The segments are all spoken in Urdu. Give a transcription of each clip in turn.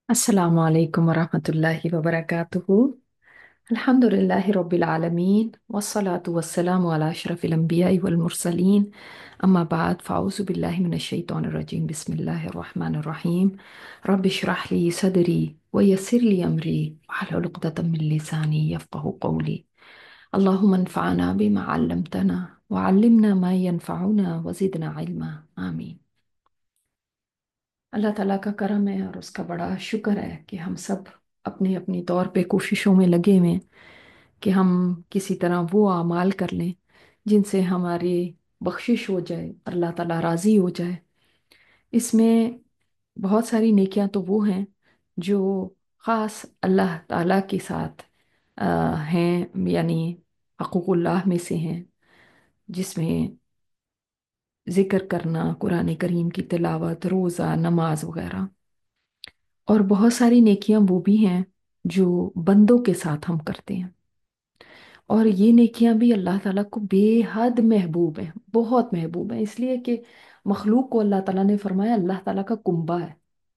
अस्सलाम वालेकुम वरहमतुल्लाहि वबरकातुहू। अल्हम्दुलिल्लाहि रब्बिल आलमीन वस्सलातु वस्सलामु अला अशरफिल अंबियाइ वल मुरसलीन। अम्मा बाद फ़ाऊज़ु बिल्लाहि मिनश शैतानिर रजीम। बिस्मिल्लाहिर रहमानिर रहीम। रब्बि इश्रह ली सदरी व यस्सिर ली अमरी वहलुल उक़दतम मिन लिसानी यफ़क़हू क़ौली। अल्लाहुम्मा अन्फ़अना बिमा अल्लमतना व अल्लिमना मा यनफ़अुना व ज़िदना इल्मा। आमीन। अल्लाह ताला का करम है और उसका बड़ा शुक्र है कि हम सब अपने अपनी तौर पे कोशिशों में लगे हुए हैं कि हम किसी तरह वो अमाल कर लें जिनसे हमारी बख्शिश हो जाए, अल्लाह ताला राज़ी हो जाए। इसमें बहुत सारी नेकियां तो वो हैं जो ख़ास अल्लाह ताला के साथ अ, हैं, यानी हक़ुक़ुल्लाह में से हैं, जिसमें ज़िक्र करना, कुरान करीम की तिलावत, रोज़ा, नमाज वगैरह। और बहुत सारी नेकियां वो भी हैं जो बंदों के साथ हम करते हैं। और ये नेकियां भी अल्लाह ताला को बेहद महबूब हैं, बहुत महबूब हैं, इसलिए कि मखलूक को अल्लाह ताला ने फरमाया अल्लाह ताला का कुंबा है।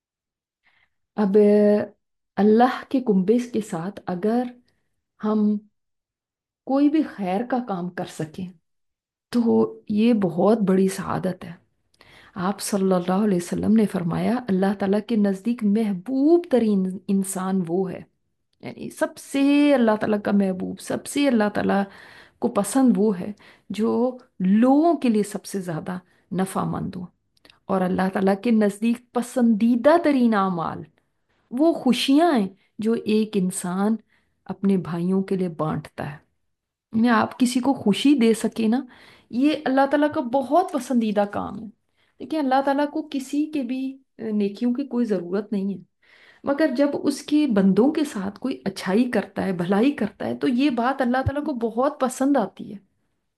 अब अल्लाह के कुंबे के साथ अगर हम कोई भी खैर का काम कर सकें तो ये बहुत बड़ी सआदत है। आप सल्लल्लाहु अलैहि वसल्लम ने फरमाया अल्लाह ताला के नज़दीक महबूब तरीन इंसान वो है, यानी सबसे अल्लाह ताला का महबूब, सबसे अल्लाह ताला को पसंद वो है जो लोगों के लिए सबसे ज़्यादा नफ़ामंद हो। और अल्लाह ताला के नज़दीक पसंदीदा तरीन आमाल वो खुशियाँ हैं जो एक इंसान अपने भाइयों के लिए बांटता है। यानी आप किसी को खुशी दे सके ना, ये अल्लाह ताला का बहुत पसंदीदा काम है। देखिए अल्लाह ताला को किसी के भी नेकियों की कोई ज़रूरत नहीं है, मगर जब उसके बंदों के साथ कोई अच्छाई करता है, भलाई करता है, तो ये बात अल्लाह ताला को बहुत पसंद आती है।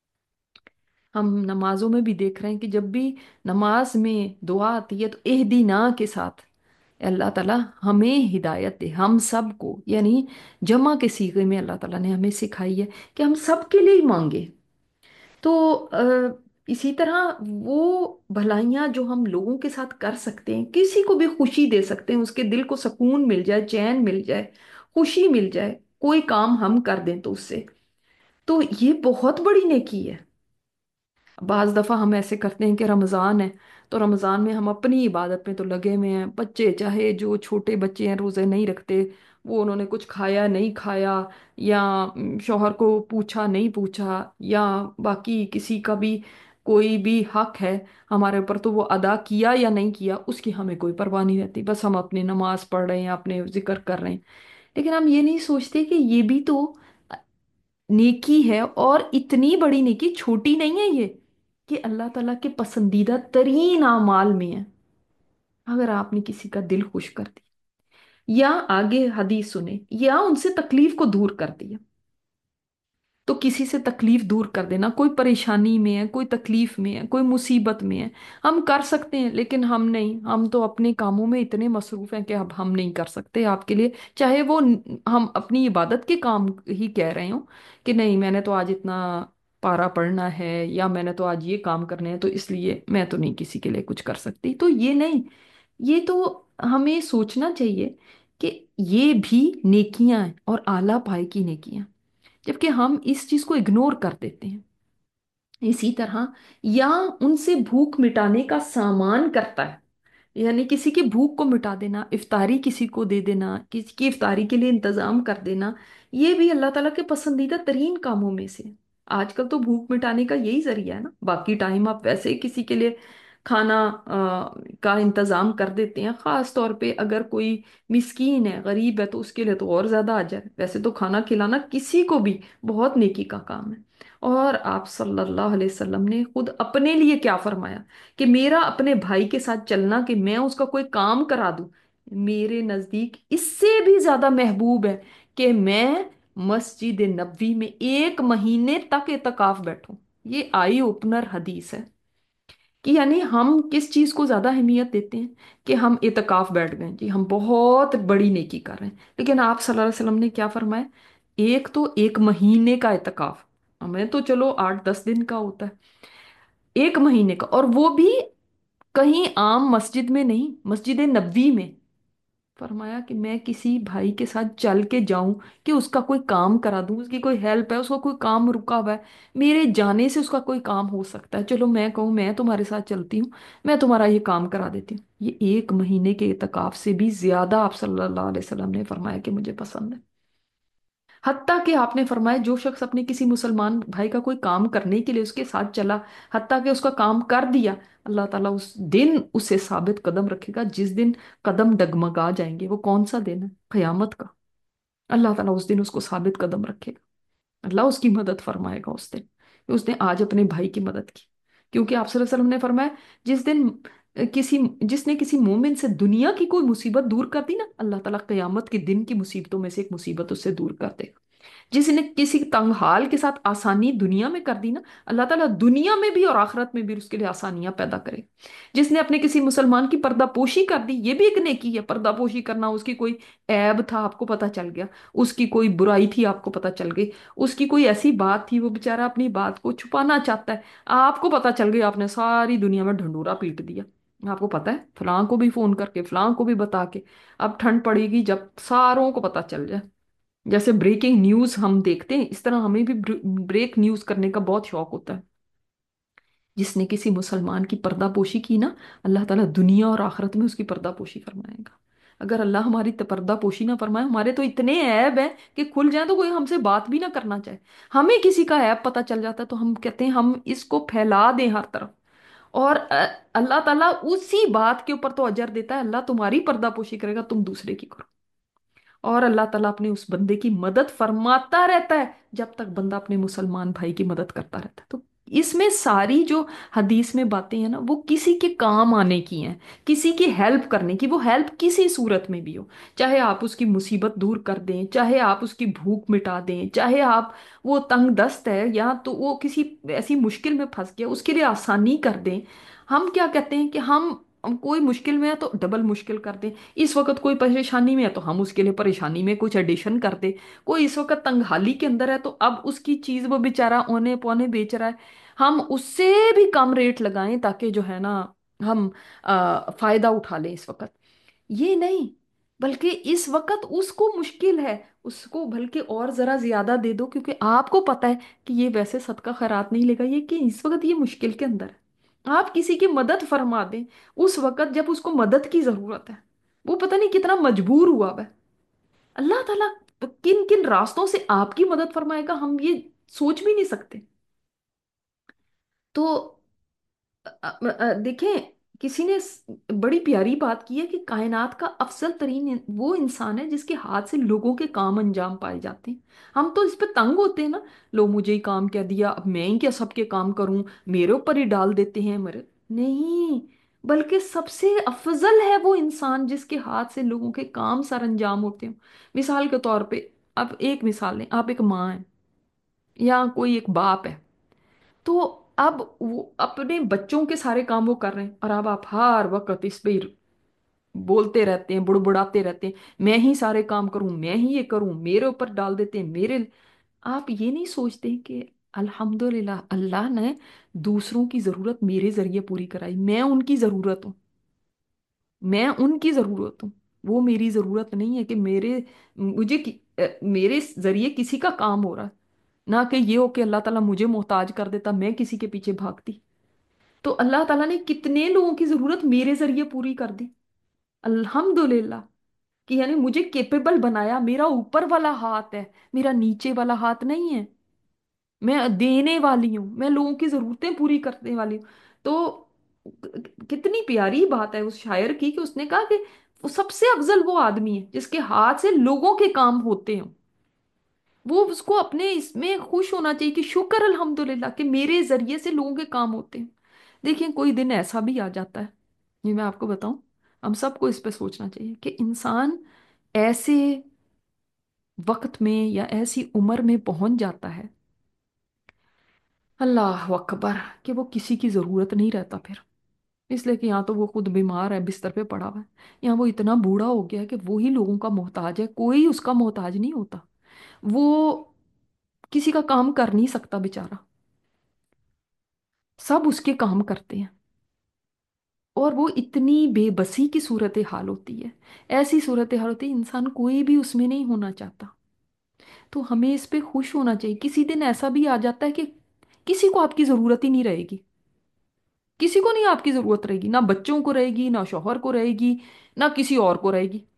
हम नमाजों में भी देख रहे हैं कि जब भी नमाज में दुआ आती है तो एहदीना के साथ अल्लाह ताला हमें हिदायत दे, हम सबको, यानी जमा के सीगे में अल्लाह ताला ने हमें सिखाई है कि हम सबके लिए ही मांगे। तो इसी तरह वो भलाइयाँ जो हम लोगों के साथ कर सकते हैं, किसी को भी खुशी दे सकते हैं, उसके दिल को सुकून मिल जाए, चैन मिल जाए, खुशी मिल जाए, कोई काम हम कर दें तो उससे, तो ये बहुत बड़ी नेकी है। बाज दफा हम ऐसे करते हैं कि रमजान है तो रमजान में हम अपनी इबादत में तो लगे हुए हैं, बच्चे चाहे जो छोटे बच्चे हैं रोजे नहीं रखते, वो उन्होंने कुछ खाया नहीं खाया, या शौहर को पूछा नहीं पूछा, या बाकी किसी का भी कोई भी हक है हमारे ऊपर तो वो अदा किया या नहीं किया उसकी हमें कोई परवाह नहीं रहती, बस हम अपनी नमाज पढ़ रहे हैं, अपने जिक्र कर रहे हैं। लेकिन हम ये नहीं सोचते कि ये भी तो नेकी है, और इतनी बड़ी नेकी छोटी नहीं है ये, कि अल्लाह ताला के पसंदीदा तरीन आमाल में है। अगर आपने किसी का दिल खुश कर दिया, या आगे हदीस सुने, या उनसे तकलीफ को दूर कर दिया, तो किसी से तकलीफ दूर कर देना, कोई परेशानी में है, कोई तकलीफ में है, कोई मुसीबत में है, हम कर सकते हैं, लेकिन हम नहीं, हम तो अपने कामों में इतने मसरूफ हैं कि अब हम नहीं कर सकते आपके लिए, चाहे वो हम अपनी इबादत के काम ही कह रहे हो कि नहीं मैंने तो आज इतना पारा पढ़ना है, या मैंने तो आज ये काम करने हैं तो इसलिए मैं तो नहीं किसी के लिए कुछ कर सकती, तो ये नहीं, ये तो हमें सोचना चाहिए कि ये भी नेकियां हैं और आला पाए की नेकियां, जबकि हम इस चीज को इग्नोर कर देते हैं। इसी तरह, या उनसे भूख मिटाने का सामान करता है, यानी किसी की भूख को मिटा देना, इफ्तारी किसी को दे देना, किसी की इफ्तारी के लिए इंतजाम कर देना, ये भी अल्लाह ताला के पसंदीदा तरीन कामों में से है। आजकल तो भूख मिटाने का यही जरिया है ना, बाकी टाइम आप वैसे ही किसी के लिए खाना का इंतजाम कर देते हैं, खास तौर पे अगर कोई मिस्कीन है, गरीब है, तो उसके लिए तो और ज्यादा अजर है। वैसे तो खाना खिलाना किसी को भी बहुत नेकी का काम है। और आप सल्लल्लाहु अलैहि वसल्लम ने खुद अपने लिए क्या फरमाया कि मेरा अपने भाई के साथ चलना, कि मैं उसका कोई काम करा दूं, मेरे नजदीक इससे भी ज्यादा महबूब है कि मैं मस्जिद नबवी में 1 महीने तक एतकाफ बैठूं। ये आई ओपनर हदीस है कि यानी हम किस चीज को ज्यादा अहमियत देते हैं, कि हम एतकाफ बैठ गए जी, हम बहुत बड़ी नेकी कर रहे हैं, लेकिन आप सल्लल्लाहु अलैहि वसल्लम ने क्या फरमाया, एक तो 1 महीने का एतकाफ, हमें तो चलो 8-10 दिन का होता है, 1 महीने का, और वो भी कहीं आम मस्जिद में नहीं, मस्जिद नबवी में, फरमाया कि मैं किसी भाई के साथ चल के जाऊं, कि उसका कोई काम करा दूं, उसकी कोई हेल्प है, उसका कोई काम रुका हुआ है, मेरे जाने से उसका कोई काम हो सकता है, चलो मैं कहूँ मैं तुम्हारे साथ चलती हूँ, मैं तुम्हारा ये काम करा देती हूँ। ये 1 महीने के इतकाफ से भी ज्यादा आप सल्लल्लाहु अलैहि वसल्लम ने फरमाया कि मुझे पसंद है। हत्ता कि आपने फरमाया जो शख्स अपने किसी मुसलमान भाई का कोई काम करने के लिए उसके साथ चला, हत्ता कि उसका काम कर दिया, अल्लाह ताला उस दिन उसे साबित कदम रखेगा, जिस दिन कदम डगमगा जाएंगे। वो कौन सा दिन है? क़यामत का। अल्लाह ताला उस दिन उसको साबित कदम रखेगा, अल्लाह उसकी मदद फरमाएगा उस दिन, कि उसने आज अपने भाई की मदद की। क्योंकि आप सल्लल्लाहु अलैहि वसल्लम ने फरमाया, जिस दिन किसी जिसने किसी मोमिन से दुनिया की कोई मुसीबत दूर कर दी ना, अल्लाह ताला क़यामत के दिन की मुसीबतों में से एक मुसीबत उससे दूर कर देगा। जिसने किसी तंग हाल के साथ आसानी दुनिया में कर दी ना, अल्लाह ताला दुनिया में भी और आखिरत में भी उसके लिए आसानियां पैदा करे। जिसने अपने किसी मुसलमान की पर्दापोशी कर दी, ये भी एक नेकी है, पर्दापोशी करना। उसकी कोई ऐब था, आपको पता चल गया, उसकी कोई बुराई थी, आपको पता चल गई, उसकी कोई ऐसी बात थी, वो बेचारा अपनी बात को छुपाना चाहता है, आपको पता चल गई, आपने सारी दुनिया में ढंडूरा पीट दिया। आपको पता है, फलां को भी फोन करके, फलां को भी बता के। अब ठंड पड़ेगी जब सारों को पता चल जाए। जैसे ब्रेकिंग न्यूज हम देखते हैं, इस तरह हमें भी ब्रेक न्यूज करने का बहुत शौक होता है। जिसने किसी मुसलमान की पर्दापोशी की ना, अल्लाह ताला दुनिया और आखिरत में उसकी पर्दापोशी फरमाएगा। अगर अल्लाह हमारी पर्दापोशी ना फरमाए, हमारे तो इतने ऐब हैं कि खुल जाए तो कोई हमसे बात भी ना करना चाहे। हमें किसी का ऐब पता चल जाता है तो हम कहते हैं हम इसको फैला दें हर तरफ। और अल्लाह ताला उसी बात के ऊपर तो अजर देता है, अल्लाह तुम्हारी पर्दापोशी करेगा, तुम दूसरे की करो। और अल्लाह ताला अपने उस बंदे की मदद फरमाता रहता है जब तक बंदा अपने मुसलमान भाई की मदद करता रहता है। तो इसमें सारी जो हदीस में बातें हैं ना, वो किसी के काम आने की हैं, किसी की हेल्प करने की। वो हेल्प किसी सूरत में भी हो, चाहे आप उसकी मुसीबत दूर कर दें, चाहे आप उसकी भूख मिटा दें, चाहे आप, वो तंग दस्त है या तो वो किसी ऐसी मुश्किल में फंस गया, उसके लिए आसानी कर दें। हम क्या कहते हैं कि हम कोई मुश्किल में है तो डबल मुश्किल कर दें, इस वक्त कोई परेशानी में है तो हम उसके लिए परेशानी में कुछ एडिशन कर दे। कोई इस वक्त तंगहाली के अंदर है तो अब उसकी चीज वो बेचारा औने पौने बेच रहा है, हम उससे भी कम रेट लगाएं ताकि जो है ना, हम फायदा उठा लें इस वक्त। ये नहीं, बल्कि इस वक्त उसको मुश्किल है, उसको बल्कि और जरा ज्यादा दे दो, क्योंकि आपको पता है कि ये वैसे सदका खैरात नहीं लेगा, ये कि इस वक्त ये मुश्किल के अंदर है। आप किसी की मदद फरमा दें उस वक्त जब उसको मदद की जरूरत है, वो पता नहीं कितना मजबूर हुआ है। अल्लाह ताला किन किन रास्तों से आपकी मदद फरमाएगा हम ये सोच भी नहीं सकते। तो देखें, किसी ने बड़ी प्यारी बात की है कि कायनात का अफजल तरीन वो इंसान है जिसके हाथ से लोगों के काम अंजाम पाए जाते हैं। हम तो इस पे तंग होते हैं ना, लो मुझे ही काम कह दिया, अब मैं ही क्या सबके काम करूं, मेरे ऊपर ही डाल देते हैं मेरे। नहीं, बल्कि सबसे अफजल है वो इंसान जिसके हाथ से लोगों के काम सर अंजाम होते हो। मिसाल के तौर पे, अब एक मिसाल लें, आप एक माँ हैं या कोई एक बाप है, तो अब वो अपने बच्चों के सारे काम वो कर रहे हैं, और अब आप हर वक्त इस पे बोलते रहते हैं, बुड़बुड़ाते रहते हैं, मैं ही सारे काम करूं, मैं ही ये करूं, मेरे ऊपर डाल देते हैं मेरे। आप ये नहीं सोचते कि अल्हम्दुलिल्लाह अल्लाह ने दूसरों की जरूरत मेरे जरिए पूरी कराई, मैं उनकी जरूरत हूँ, मैं उनकी जरूरत हूँ। वो मेरी जरूरत नहीं है कि मेरे जरिए किसी का काम हो रहा है। ना कि ये हो कि अल्लाह ताला मुझे मोहताज कर देता, मैं किसी के पीछे भागती। तो अल्लाह ताला ने कितने लोगों की जरूरत मेरे जरिए पूरी कर दी, अल्हम्दुलिल्लाह। कि यानी मुझे केपेबल बनाया, मेरा ऊपर वाला हाथ है, मेरा नीचे वाला हाथ नहीं है। मैं देने वाली हूँ, मैं लोगों की जरूरतें पूरी करने वाली हूँ। तो कितनी प्यारी बात है उस शायर की, कि उसने कहा कि वो सबसे अफजल वो आदमी है जिसके हाथ से लोगों के काम होते हो। वो उसको अपने इसमें खुश होना चाहिए कि शुक्र अल्हम्दुलिल्लाह कि मेरे जरिए से लोगों के काम होते हैं। देखिए, कोई दिन ऐसा भी आ जाता है, ये मैं आपको बताऊं, हम सबको इस पे सोचना चाहिए कि इंसान ऐसे वक्त में या ऐसी उम्र में पहुंच जाता है, अल्लाह अकबर, कि वो किसी की जरूरत नहीं रहता फिर। इसलिए कि यहाँ तो वो खुद बीमार है, बिस्तर पे पड़ा हुआ है, यहाँ वो इतना बूढ़ा हो गया है कि वो ही लोगों का मोहताज है, कोई उसका मोहताज नहीं होता। वो किसी का काम कर नहीं सकता बेचारा, सब उसके काम करते हैं। اور وہ اتنی بے بسی کی صورت حال ہوتی ہے، ایسی صورت حال ہوتی ہے انسان کوئی بھی اس میں نہیں ہونا چاہتا۔ تو ہمیں اس پہ خوش ہونا چاہیے۔ کسی دن ایسا بھی آ جاتا ہے کہ کسی کو آپ کی ضرورت ہی نہیں رہے گی، کسی کو نہیں آپ کی ضرورت رہے گی، نہ بچوں کو رہے گی، نہ شوہر کو رہے گی، نہ کسی اور کو رہے گی،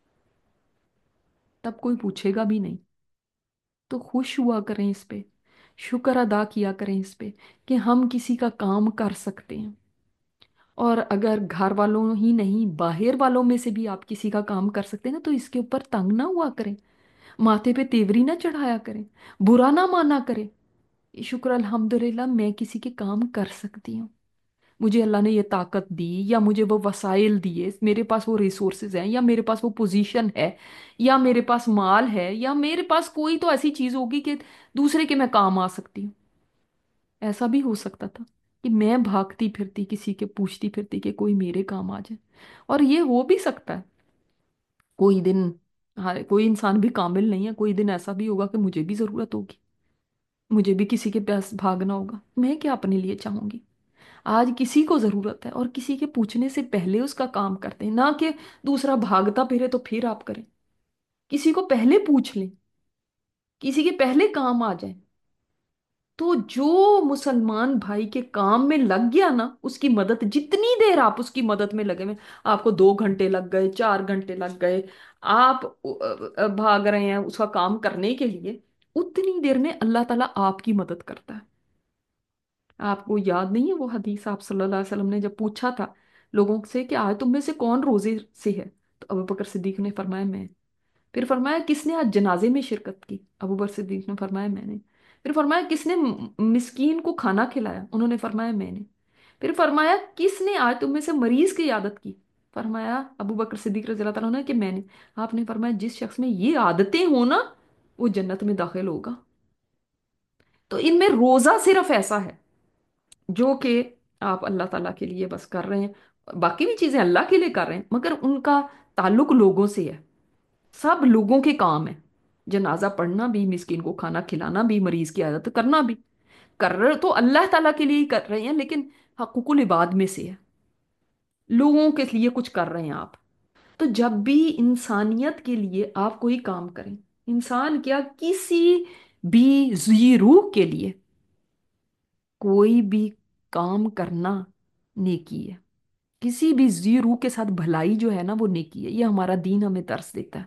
تب کوئی پوچھے گا بھی نہیں۔ تو خوش ہوا کریں اس پہ، شکر ادا کیا کریں اس پہ کہ ہم کسی کا کام کر سکتے ہیں۔ اور اگر گھر والوں ہی نہیں، باہر والوں میں سے بھی آپ کسی کا کام کر سکتے ہیں نا، تو اس کے اوپر تنگ نہ ہوا کریں، ماتھے پہ تیوری نہ چڑھایا کریں، برا نہ مانا کریں۔ شکر الحمدللہ میں کسی کے کام کر سکتی ہوں، مجھے اللہ نے یہ طاقت دی، یا مجھے وہ وسائل دیے، میرے پاس وہ ریسورسز ہیں، یا میرے پاس وہ پوزیشن ہے، یا میرے پاس مال ہے، یا میرے پاس کوئی تو ایسی چیز ہوگی کہ دوسرے کے میں کام آ سکتی ہوں۔ ایسا بھی ہو سکتا تھا کہ میں بھاگتی پھرتی کسی کے پوچھتی پھرتی کہ کوئی میرے کام آ جائے، اور یہ ہو بھی سکتا ہے کوئی دن۔ ہاں، کوئی انسان بھی کامل نہیں ہے، کوئی دن ایسا بھی ہوگا کہ مجھے بھی ضرورت ہوگی، مجھے بھی کسی کے پاس بھاگنا ہوگا، میں کیا اپنے لیے چاہوں گی؟ آج کسی کو ضرورت ہے، اور کسی کے پوچھنے سے پہلے اس کا کام کرتے ہیں، نہ کہ دوسرا بھاگتا پھرے تو پھر آپ کریں۔ کسی کو پہلے پوچھ لیں، کسی کے پہلے کام آ جائیں، تو جو مسلمان بھائی کے کام میں لگ گیا نا، اس کی مدد جتنی دیر آپ اس کی مدد میں لگے ہوئے، آپ کو 2 گھنٹے لگ گئے، 4 گھنٹے لگ گئے، آپ بھاگ رہے ہیں اس کا کام کرنے کے لیے، اتنی دیر میں اللہ تعالیٰ آپ کی مدد کرتا ہے۔ آپ کو یاد نہیں ہے وہ حدیث؟ آپ صلی اللہ علیہ وسلم نے جب پوچھا تھا لوگوں سے کہ آج تم میں سے کون روزے سے ہے، تو ابو بکر صدیق نے فرمایا میں۔ پھر فرمایا کس نے آج جنازے میں شرکت کی؟ ابو بکر صدیق نے فرمایا میں نے۔ پھر فرمایا کس نے مسکین کو کھانا کھلایا؟ انہوں نے فرمایا میں نے۔ پھر فرمایا کس نے آج تم میں سے مریض کی عیادت کی؟ فرمایا ابو بکر صدیق رضی اللہ تعالیٰ عنہ کہ میں نے۔ آپ نے فرمایا جس شخص میں یہ عادتیں ہوں نا، وہ جنت میں داخل ہوگا۔ تو ان میں روزہ صرف ایسا ہے جو کہ آپ اللہ تعالیٰ کے لیے بس کر رہے ہیں، باقی بھی چیزیں اللہ کے لیے کر رہے ہیں، مگر ان کا تعلق لوگوں سے ہے، سب لوگوں کے کام ہے۔ جنازہ پڑھنا بھی، مسکین کو کھانا کھلانا بھی، مریض کی عادت کرنا بھی، کر رہے تو اللہ تعالیٰ کے لیے ہی کر رہے ہیں، لیکن حقوق العباد میں سے ہے، لوگوں کے لیے کچھ کر رہے ہیں آپ۔ تو جب بھی انسانیت کے لیے آپ کوئی کام کریں، انسان کیا، کسی بھی ذی روح کے لیے کوئی بھی کام کرنا نیکی ہے، کسی بھی ذی روح کے ساتھ بھلائی جو ہے نا وہ نیکی ہے، یہ ہمارا دین ہمیں درس دیتا ہے۔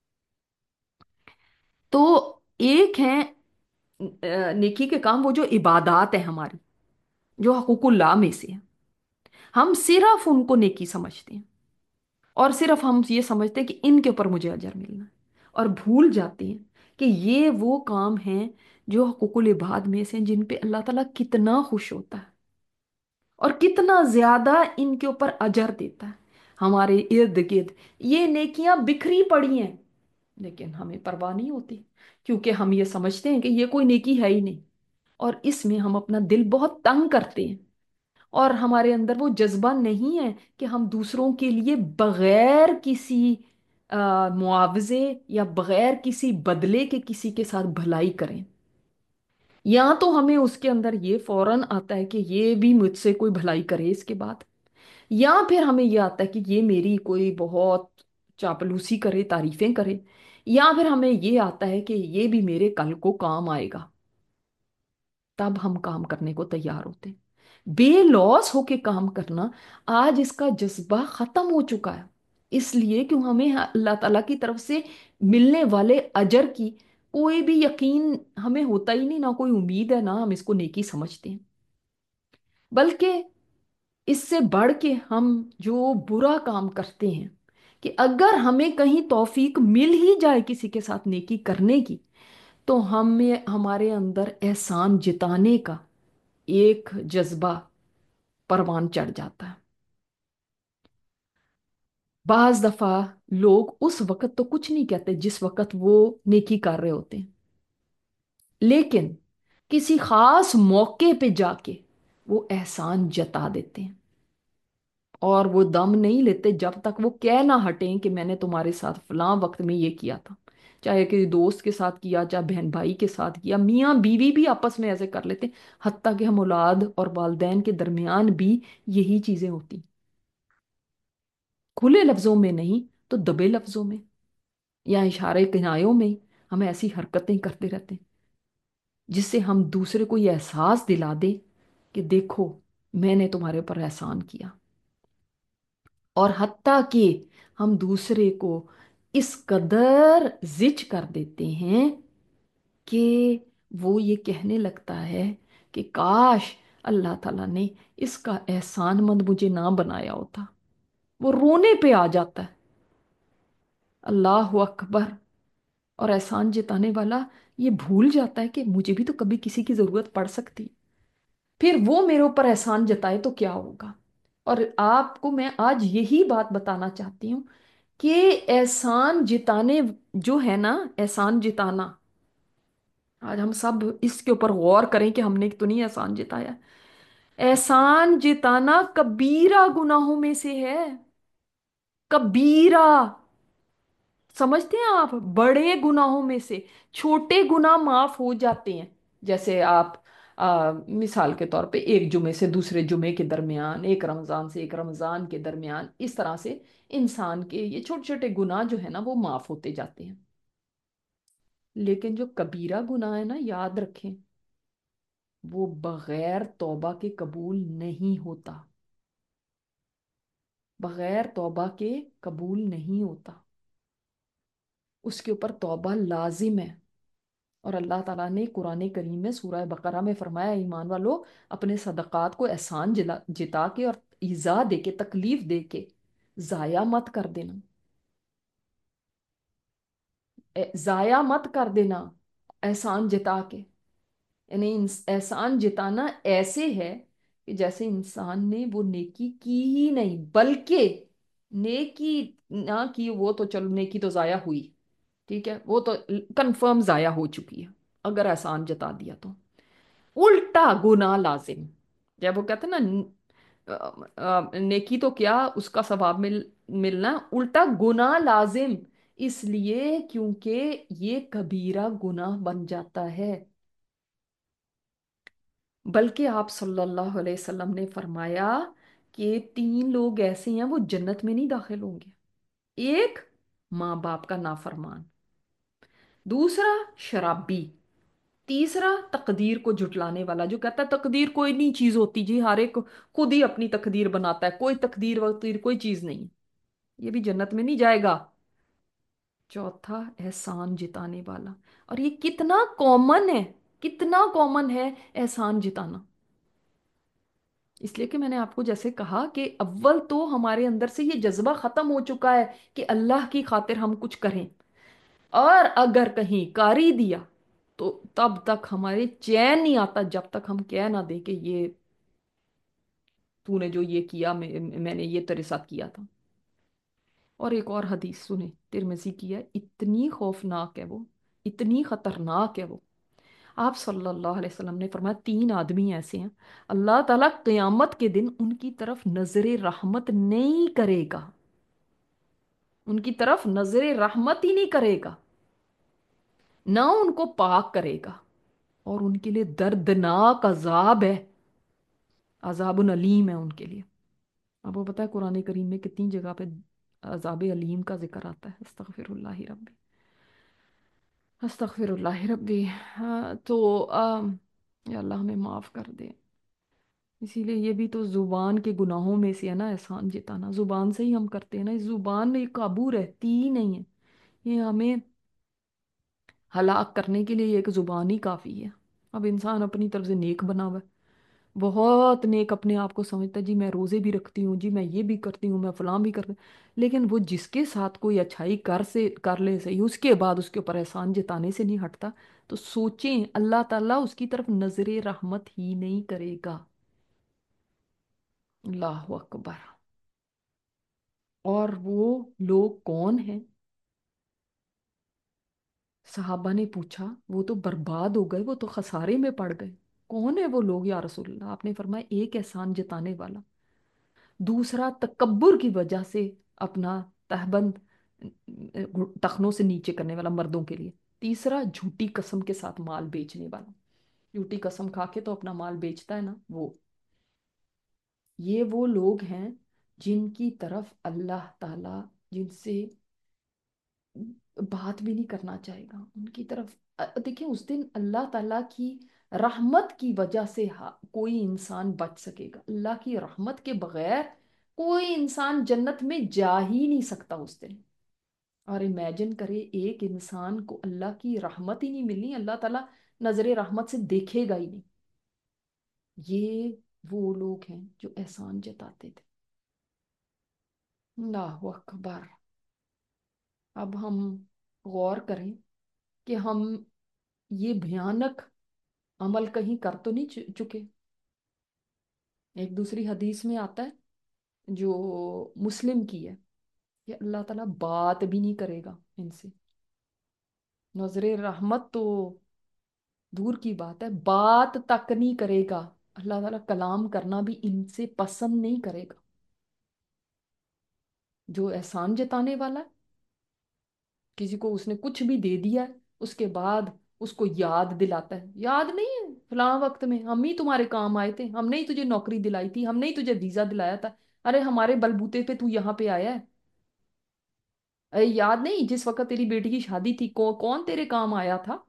تو ایک ہے نیکی کے کام، وہ جو عبادات ہے ہماری، جو حقوق اللہ میں سے ہیں، ہم صرف ان کو نیکی سمجھتے ہیں، اور صرف ہم یہ سمجھتے ہیں کہ ان کے اوپر مجھے اجر ملنا ہے، اور بھول جاتے ہیں کہ یہ وہ کام ہیں جو حقوق العباد میں سے ہیں، جن پہ اللہ تعالیٰ کتنا خوش ہوتا ہے، اور کتنا زیادہ ان کے اوپر اجر دیتا ہے۔ ہمارے ارد گرد یہ نیکیاں بکھری پڑی ہیں، لیکن ہمیں پرواہ نہیں ہوتی، کیونکہ ہم یہ سمجھتے ہیں کہ یہ کوئی نیکی ہے ہی نہیں، اور اس میں ہم اپنا دل بہت تنگ کرتے ہیں، اور ہمارے اندر وہ جذبہ نہیں ہے کہ ہم دوسروں کے لیے بغیر کسی معاوضے یا بغیر کسی بدلے کے کسی کے ساتھ بھلائی کریں۔ یا تو ہمیں اس کے اندر یہ فوراً آتا ہے کہ یہ بھی مجھ سے کوئی بھلائی کرے اس کے بعد، یا پھر ہمیں یہ آتا ہے کہ یہ میری کوئی بہت چاپلوسی کرے، تعریفیں کرے، یا پھر ہمیں یہ آتا ہے کہ یہ بھی میرے کل کو کام آئے گا، تب ہم کام کرنے کو تیار ہوتے ہیں۔ بے لوس ہو کے کام کرنا آج اس کا جذبہ ختم ہو چکا ہے، اس لیے کہ ہمیں اللہ تعالیٰ کی طرف سے ملنے والے اجر کی کوئی بھی یقین ہمیں ہوتا ہی نہیں، نہ کوئی امید ہے، نہ ہم اس کو نیکی سمجھتے ہیں، بلکہ اس سے بڑھ کے ہم جو برا کام کرتے ہیں کہ اگر ہمیں کہیں توفیق مل ہی جائے کسی کے ساتھ نیکی کرنے کی، تو ہمیں ہمارے اندر احسان جتانے کا ایک جذبہ پروان چڑھ جاتا ہے۔ بعض دفعہ لوگ اس وقت تو کچھ نہیں کہتے جس وقت وہ نیکی کر رہے ہوتے ہیں، لیکن کسی خاص موقع پہ جا کے وہ احسان جتا دیتے ہیں، اور وہ دم نہیں لیتے جب تک وہ کہہ نہ ہٹیں کہ میں نے تمہارے ساتھ فلاں وقت میں یہ کیا تھا، چاہے کہ دوست کے ساتھ کیا، چاہے بہن بھائی کے ساتھ کیا، میاں بیوی بھی آپس میں ایسے کر لیتے ہیں، حتیٰ کہ ہم اولاد اور والدین کے درمیان بھی یہی چیزیں ہوتی ہیں۔ کھلے لفظوں میں نہیں تو دبے لفظوں میں یا اشارے کنایوں میں ہم ایسی حرکتیں کرتے رہتے ہیں جس سے ہم دوسرے کو یہ احساس دلا دیں کہ دیکھو میں نے تمہارے اوپر احسان کیا، اور حتیٰ کہ ہم دوسرے کو اس قدر زج کر دیتے ہیں کہ وہ یہ کہنے لگتا ہے کہ کاش اللہ تعالیٰ نے اس کا احسان مند مجھے نہ بنایا ہوتا، وہ رونے پہ آ جاتا ہے۔ اللہ اکبر! اور احسان جتانے والا یہ بھول جاتا ہے کہ مجھے بھی تو کبھی کسی کی ضرورت پڑ سکتی، پھر وہ میرے اوپر احسان جتائے تو کیا ہوگا۔ اور آپ کو میں آج یہی بات بتانا چاہتی ہوں کہ احسان جتانے جو ہے نا، احسان جتانا، آج ہم سب اس کے اوپر غور کریں کہ ہم نے تو نہیں احسان جتایا۔ احسان جتانا کبیرہ گناہوں میں سے ہے، کبیرہ، سمجھتے ہیں آپ؟ بڑے گناہوں میں سے چھوٹے گناہ معاف ہو جاتے ہیں، جیسے آپ مثال کے طور پہ ایک جمعے سے دوسرے جمعے کے درمیان، ایک رمضان سے ایک رمضان کے درمیان، اس طرح سے انسان کے یہ چھوٹے چھوٹے گناہ جو ہے نا وہ معاف ہوتے جاتے ہیں۔ لیکن جو کبیرہ گناہ ہے نا، یاد رکھیں، وہ بغیر توبہ کے قبول نہیں ہوتا، بغیر توبہ کے قبول نہیں ہوتا، اس کے اوپر توبہ لازم ہے۔ اور اللہ تعالیٰ نے قرآن کریم میں سورہ بقرہ میں فرمایا، ایمان والو اپنے صدقات کو احسان جتا کے اور ایذا دے کے، تکلیف دے کے ضائع مت کر دینا، ضائع مت کر دینا، احسان جتا کے، یعنی احسان جتانا ایسے ہے کہ جیسے انسان نے وہ نیکی کی ہی نہیں، بلکہ نیکی نہ کی، وہ تو چلو نیکی تو ضائع ہوئی، ٹھیک ہے، وہ تو کنفرم ضائع ہو چکی ہے اگر احسان جتا دیا تو، الٹا گناہ لازم۔ جب وہ کہتے ہیں نا نیکی تو کیا اس کا ثواب ملنا، الٹا گناہ لازم، اس لیے کیونکہ یہ کبیرہ گناہ بن جاتا ہے۔ بلکہ آپ صلی اللہ علیہ وسلم نے فرمایا کہ تین لوگ ایسے ہیں وہ جنت میں نہیں داخل ہوں گے: ایک، ماں باپ کا نافرمان، دوسرا شرابی، تیسرا تقدیر کو جھٹلانے والا جو کہتا ہے تقدیر کوئی نہیں چیز ہوتی جی، ہر ایک خود ہی اپنی تقدیر بناتا ہے، کوئی تقدیر وقدیر کوئی چیز نہیں، یہ بھی جنت میں نہیں جائے گا۔ چوتھا احسان جتانے والا، اور یہ کتنا کامن ہے، کتنا کامن ہے احسان جتانا، اس لیے کہ میں نے آپ کو جیسے کہا کہ اول تو ہمارے اندر سے یہ جذبہ ختم ہو چکا ہے کہ اللہ کی خاطر ہم کچھ کریں، اور اگر کہیں کر ہی دیا تو تب تک ہمارے چین نہیں آتا جب تک ہم کہہ نہ دیں کہ یہ تو نے جو یہ کیا، میں نے یہ تیرے ساتھ کیا تھا۔ اور ایک اور حدیث سنیں، ترمذی کی ہے، اتنی خوفناک ہے وہ، اتنی خطرناک ہے وہ۔ آپ صلی اللہ علیہ وسلم نے فرمایا تین آدمی ایسے ہیں اللہ تعالیٰ قیامت کے دن ان کی طرف نظر رحمت نہیں کرے گا، ان کی طرف نظر رحمت ہی نہیں کرے گا، نہ ان کو پاک کرے گا، اور ان کے لیے دردناک عذاب ہے، عذاب علیم ہے ان کے لیے۔ آپ کو پتا ہے قرآن کریم میں کتنی جگہ پہ عذاب علیم کا ذکر آتا ہے؟ استغفر اللہ ربی، استغفر اللہ ربی۔ تو یا اللہ ہمیں معاف کر دے۔ اسی لیے یہ بھی تو زبان کے گناہوں میں سے ہے نا، احسان جتانا زبان سے ہی ہم کرتے ہیں نا، اس زبان میں قابو رہتی ہی نہیں ہے، یہ ہمیں ہلاک کرنے کے لیے ایک زبان ہی کافی ہے۔ اب انسان اپنی طرف سے نیک بنا ہوا ہے، بہت نیک اپنے آپ کو سمجھتا ہے، جی میں روزے بھی رکھتی ہوں، جی میں یہ بھی کرتی ہوں، میں فلاں بھی کرتی ہوں، لیکن وہ جس کے ساتھ کوئی اچھائی کر لے صحیح، اس کے بعد اس کے اوپر احسان جتانے سے نہیں ہٹتا، تو سوچیں اللہ تعالیٰ اس کی طرف نظر رحمت ہی نہیں کرے گا۔ اللہ اکبر! اور وہ لوگ کون ہیں؟ صحابہ نے پوچھا وہ تو برباد ہو گئے، وہ تو خسارے میں پڑ گئے، کون ہے وہ لوگ یا رسول اللہ؟ آپ نے فرمایا ایک احسان جتانے والا، دوسرا تکبر کی وجہ سے اپنا تہبند ٹخنوں سے نیچے کرنے والا مردوں کے لیے، تیسرا جھوٹی قسم کے ساتھ مال بیچنے والا، جھوٹی قسم کھا کے تو اپنا مال بیچتا ہے نا وہ، یہ وہ لوگ ہیں جن کی طرف اللہ تعالی، جن سے بات بھی نہیں کرنا چاہے گا ان کی طرف، دیکھیں اس دن اللہ تعالیٰ کی رحمت کی وجہ سے کوئی انسان بچ سکے گا، اللہ کی رحمت کے بغیر کوئی انسان جنت میں جا ہی نہیں سکتا اس دن۔ اور امیجن کرے ایک انسان کو اللہ کی رحمت ہی نہیں ملنی، اللہ تعالیٰ نظر رحمت سے دیکھے گا ہی نہیں۔ یہ وہ لوگ ہیں جو احسان جتاتے تھے۔ اللہ اکبر۔ اب ہم غور کریں کہ ہم یہ بھیانک عمل کہیں کر تو نہیں چکے۔ ایک دوسری حدیث میں آتا ہے جو مسلم کی ہے کہ اللہ تعالیٰ بات بھی نہیں کرے گا ان سے، نظر رحمت تو دور کی بات ہے، بات تک نہیں کرے گا۔ اللہ تعالیٰ کلام کرنا بھی ان سے پسند نہیں کرے گا۔ جو احسان جتانے والا ہے، کسی کو اس نے کچھ بھی دے دیا ہے، اس کے بعد اس کو یاد دلاتا ہے، یاد نہیں ہے فلاں وقت میں ہم ہی تمہارے کام آئے تھے، ہم نے ہی تجھے نوکری دلائی تھی، ہم نے ہی تجھے ویزا دلایا تھا، ارے ہمارے بلبوتے پہ تو یہاں پہ آیا ہے، ارے یاد نہیں جس وقت تیری بیٹی کی شادی تھی کون تیرے کام آیا تھا۔